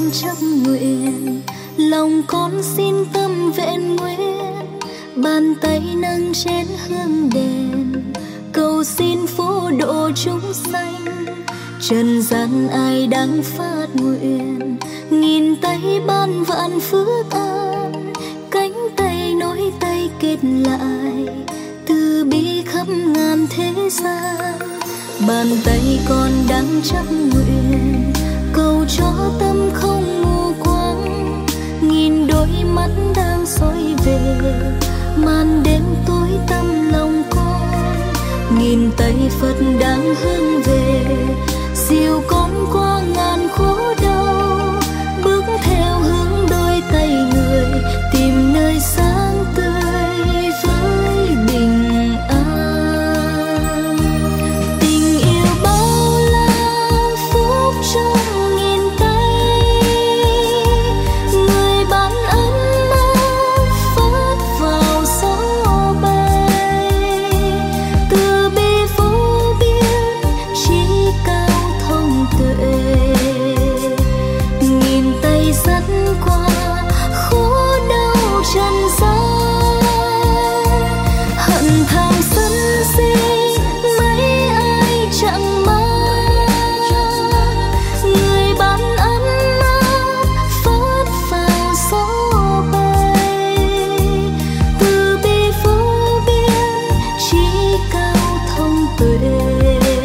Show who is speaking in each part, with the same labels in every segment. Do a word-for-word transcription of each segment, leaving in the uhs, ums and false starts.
Speaker 1: đang chấp nguyện, lòng con xin tâm vẹn nguyên, bàn tay nâng chén hương đèn, cầu xin phổ độ chúng sanh. Trần gian ai đang phát nguyện, nghìn tay ban vạn phước an, cánh tay nối tay kết lại, từ bi khắp ngàn thế gian. Bàn tay con đang chấp nguyện, cầu cho tâm không mù quáng, nghìn đôi mắt đang soi về, màn đêm tối tăm lòng con. Nghìn tay Phật đang hướng về, dìu con qua ngàn khổ đau, bước theo hướng đôi tay người, tìm nơi sáng tươi với bình an. Tình yêu bao la phúc trong nghìn tay, người ban ấm áp phát vào gió bay, từ bi vô biên trí cao thông tuệ, nghìn tay dắt qua khổ đau trần gian. Hận tham sân si mấy ai chẳng mang, người ban ấm áp phát vào gió bay, từ bi vô biên trí cao thông tuệ,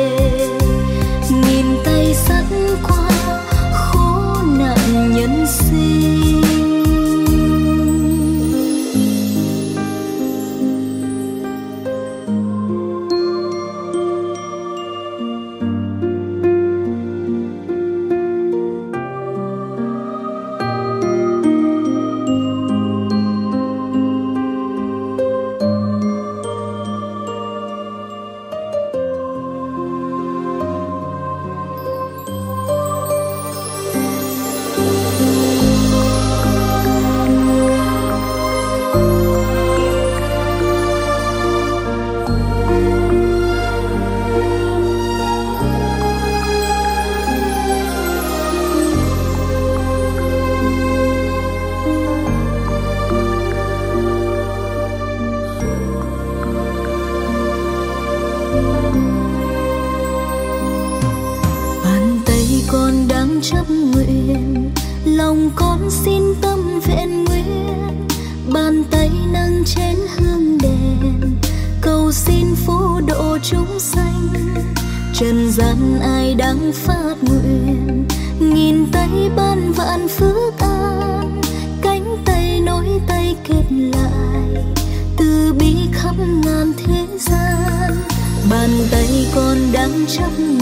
Speaker 1: nghìn tay dắt qua khổ nạn nhân sinh. Bàn tay con đang chấp nguyện, lòng con xin tâm vẹn nguyên, bàn tay nâng chén hương đèn, cầu xin phổ độ chúng sanh. Trần gian ai đang phát nguyện, nghìn tay ban vạn phước an, cánh tay nối tay kết lại, từ bi khắp ngàn thế gian. Bàn tay con đang chấp